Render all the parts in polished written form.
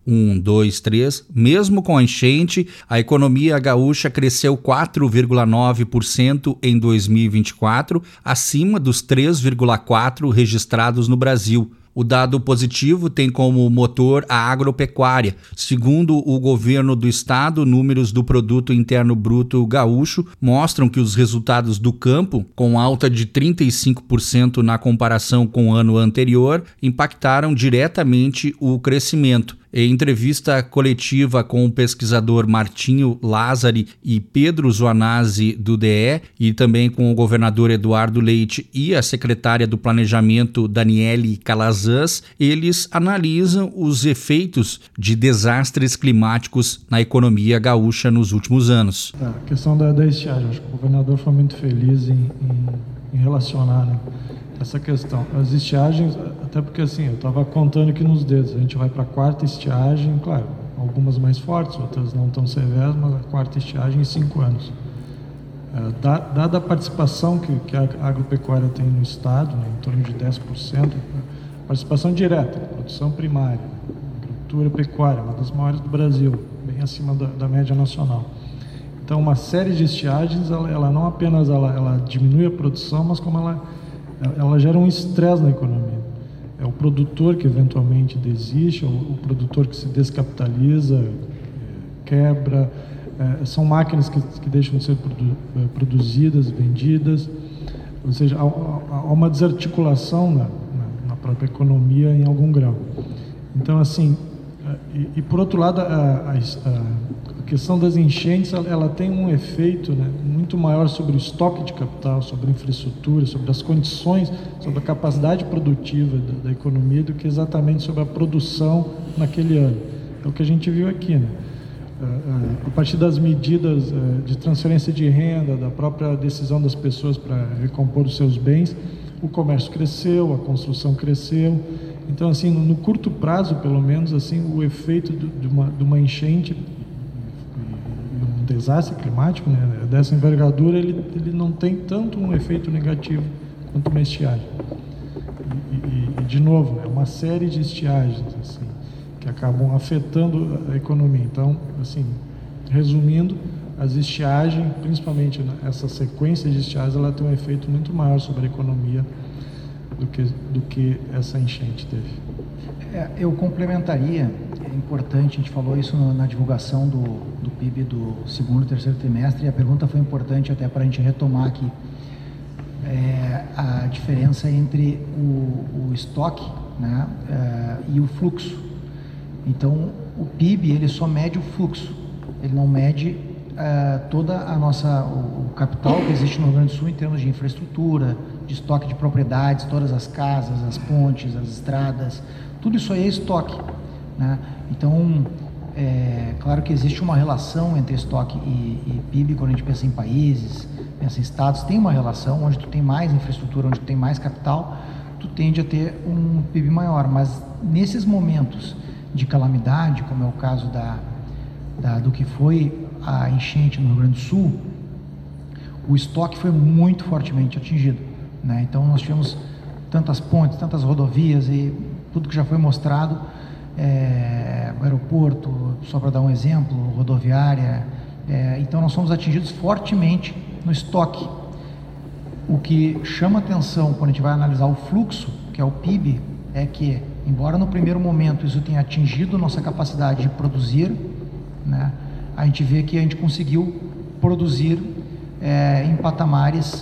1, 2, 3. Mesmo com a enchente, a economia gaúcha cresceu 4,9% em 2024, acima dos 3,4% registrados no Brasil. O dado positivo tem como motor a agropecuária. Segundo o governo do estado, números do Produto Interno Bruto gaúcho mostram que os resultados do campo, com alta de 35% na comparação com o ano anterior, impactaram diretamente o crescimento. Em entrevista coletiva com o pesquisador Martinho Lázari e Pedro Zoanazzi do DE e também com o governador Eduardo Leite e a secretária do Planejamento Daniele Calazans, eles analisam os efeitos de desastres climáticos na economia gaúcha nos últimos anos. A questão da estiagem, acho que o governador foi muito feliz em relacionar, né, essa questão. As estiagens, até porque assim, eu estava contando aqui nos dedos, a gente vai para a quarta estiagem, claro, algumas mais fortes, outras não tão severas, mas a quarta estiagem em 5 anos. Dada a participação que a agropecuária tem no estado, né, em torno de 10%, participação direta, produção primária, agricultura pecuária, uma das maiores do Brasil, bem acima da média nacional. Então, uma série de estiagens, ela não apenas ela diminui a produção, mas como ela gera um estresse na economia. É o produtor que eventualmente desiste, o produtor que se descapitaliza, quebra, são máquinas que deixam de ser produzidas, vendidas, ou seja, há uma desarticulação na própria economia em algum grau. Então, assim, e por outro lado, a questão das enchentes, ela tem um efeito, né, muito maior sobre o estoque de capital, sobre a infraestrutura, sobre as condições, sobre a capacidade produtiva da economia, do que exatamente sobre a produção naquele ano. É o que a gente viu aqui, né? A partir das medidas de transferência de renda, da própria decisão das pessoas para recompor os seus bens, o comércio cresceu, a construção cresceu. Então, assim, no curto prazo, pelo menos, assim, o efeito de uma enchente, um desastre climático, né, dessa envergadura, ele não tem tanto um efeito negativo quanto uma estiagem. E de novo, é uma série de estiagens assim, que acabam afetando a economia. Então, assim, resumindo, as estiagens, principalmente essa sequência de estiagens, ela tem um efeito muito maior sobre a economia do que essa enchente teve. Eu complementaria, é importante, a gente falou isso na divulgação do PIB do segundo e terceiro trimestre, e a pergunta foi importante até para a gente retomar aqui, a diferença entre o estoque, né, e o fluxo. Então, o PIB, ele só mede o fluxo, ele não mede toda o capital que existe no Rio Grande do Sul em termos de infraestrutura, de estoque de propriedades, todas as casas, as pontes, as estradas, tudo isso aí é estoque, né? Então, claro que existe uma relação entre estoque e PIB quando a gente pensa em países, pensa em estados, tem uma relação, onde tu tem mais infraestrutura, onde tu tem mais capital, tu tende a ter um PIB maior, mas nesses momentos de calamidade, como é o caso do que foi a enchente no Rio Grande do Sul, o estoque foi muito fortemente atingido, né? Então nós tivemos tantas pontes, tantas rodovias e tudo que já foi mostrado, aeroporto, só para dar um exemplo, rodoviária, então nós fomos atingidos fortemente no estoque. O que chama atenção quando a gente vai analisar o fluxo, que é o PIB, é que, embora no primeiro momento isso tenha atingido nossa capacidade de produzir, né, a gente vê que a gente conseguiu produzir em patamares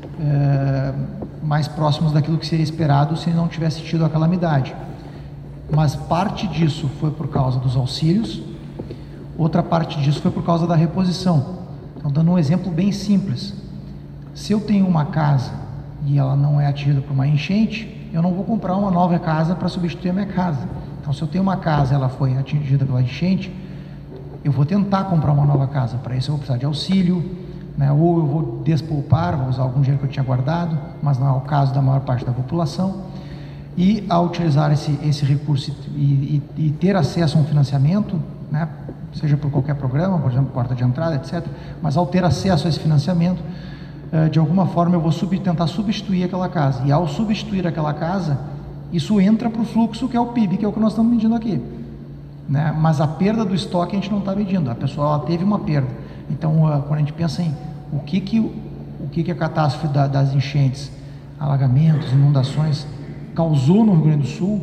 mais próximos daquilo que seria esperado se não tivesse tido a calamidade. Mas parte disso foi por causa dos auxílios, outra parte disso foi por causa da reposição. Então, dando um exemplo bem simples, se eu tenho uma casa e ela não é atingida por uma enchente, eu não vou comprar uma nova casa para substituir a minha casa. Então, se eu tenho uma casa e ela foi atingida pela enchente, eu vou tentar comprar uma nova casa. Para isso eu vou precisar de auxílio, né? Ou eu vou despoupar, vou usar algum dinheiro que eu tinha guardado, mas não é o caso da maior parte da população. E ao utilizar esse recurso e ter acesso a um financiamento, né, seja por qualquer programa, por exemplo, porta de entrada, etc., mas ao ter acesso a esse financiamento, de alguma forma eu vou tentar substituir aquela casa. E ao substituir aquela casa, isso entra para o fluxo, que é o PIB, que é o que nós estamos medindo aqui. né? Mas a perda do estoque a gente não está medindo. A pessoa ela teve uma perda. Então, quando a gente pensa em o que a catástrofe das enchentes, alagamentos, inundações causou no Rio Grande do Sul,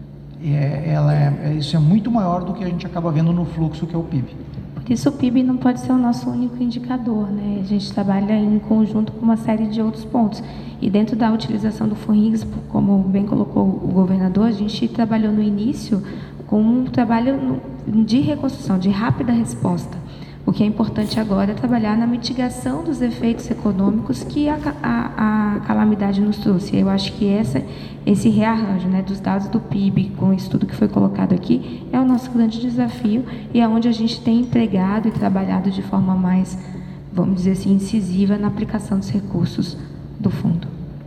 isso é muito maior do que a gente acaba vendo no fluxo, que é o PIB. Por isso o PIB não pode ser o nosso único indicador, né? A gente trabalha em conjunto com uma série de outros pontos. E dentro da utilização do FUNRIGS, como bem colocou o governador, a gente trabalhou no início com um trabalho de reconstrução, de rápida resposta. O que é importante agora é trabalhar na mitigação dos efeitos econômicos que a calamidade nos trouxe. Eu acho que esse rearranjo, né, dos dados do PIB, com isso tudo que foi colocado aqui, é o nosso grande desafio e é onde a gente tem empregado e trabalhado de forma mais, vamos dizer assim, incisiva na aplicação dos recursos do fundo.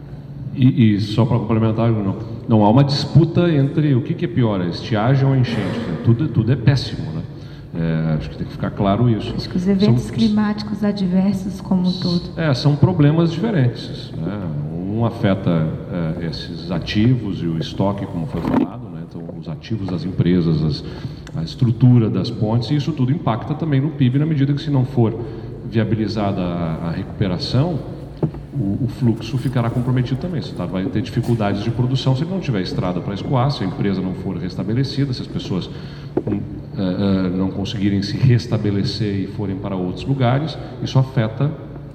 E só para complementar, não há uma disputa entre o que é pior, a estiagem ou a enchente. Tudo é péssimo, né? Acho que tem que ficar claro isso. Acho que os eventos climáticos adversos como um todo. São problemas diferentes, né? Um afeta esses ativos e o estoque, como foi falado, né? Então, os ativos das empresas, a estrutura das pontes, e isso tudo impacta também no PIB, na medida que, se não for viabilizada a recuperação, o fluxo ficará comprometido também. Você vai ter dificuldades de produção se não tiver estrada para escoar, se a empresa não for restabelecida, se as pessoas não conseguirem se restabelecer e forem para outros lugares. Isso afeta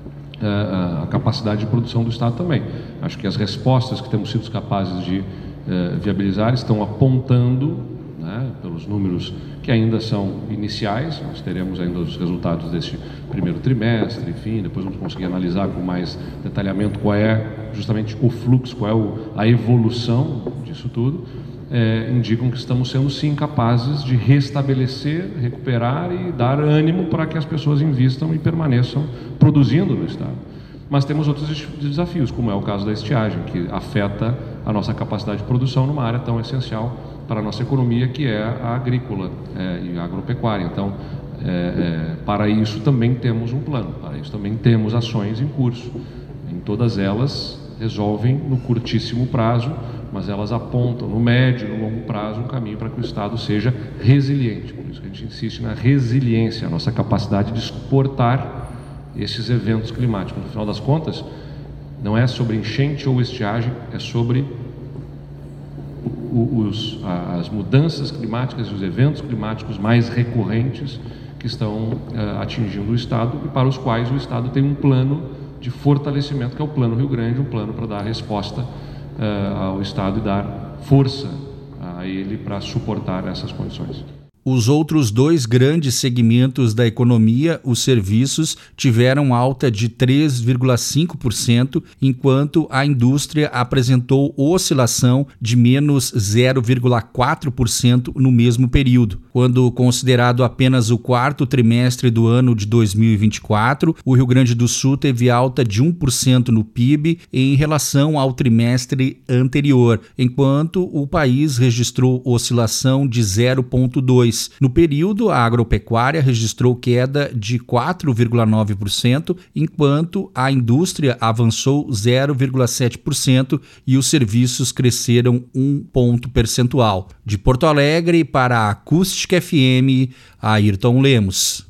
a capacidade de produção do Estado também. Acho que as respostas que temos sido capazes de viabilizar estão apontando, né, pelos números que ainda são iniciais. Nós teremos ainda os resultados deste primeiro trimestre, enfim, depois vamos conseguir analisar com mais detalhamento qual é justamente o fluxo, qual é a evolução disso tudo. Indicam que estamos sendo, sim, capazes de restabelecer, recuperar e dar ânimo para que as pessoas invistam e permaneçam produzindo no Estado. Mas temos outros desafios, como é o caso da estiagem, que afeta a nossa capacidade de produção numa área tão essencial para a nossa economia, que é a agrícola e a agropecuária. Então, para isso também temos um plano, para isso também temos ações em curso. Em todas elas resolvem no curtíssimo prazo, mas elas apontam no médio e no longo prazo um caminho para que o Estado seja resiliente. Por isso que a gente insiste na resiliência, a nossa capacidade de suportar esses eventos climáticos. No final das contas, não é sobre enchente ou estiagem, é sobre as mudanças climáticas e os eventos climáticos mais recorrentes que estão atingindo o Estado e para os quais o Estado tem um plano de fortalecimento, que é o Plano Rio Grande, um plano para dar resposta ao Estado e dar força a ele para suportar essas condições. Os outros dois grandes segmentos da economia, os serviços, tiveram alta de 3,5%, enquanto a indústria apresentou oscilação de menos 0,4% no mesmo período. Quando considerado apenas o quarto trimestre do ano de 2024, o Rio Grande do Sul teve alta de 1% no PIB em relação ao trimestre anterior, enquanto o país registrou oscilação de 0,2%. No período, a agropecuária registrou queda de 4,9%, enquanto a indústria avançou 0,7% e os serviços cresceram 1 ponto percentual. De Porto Alegre para a Acústica FM, Ayrton Lemos.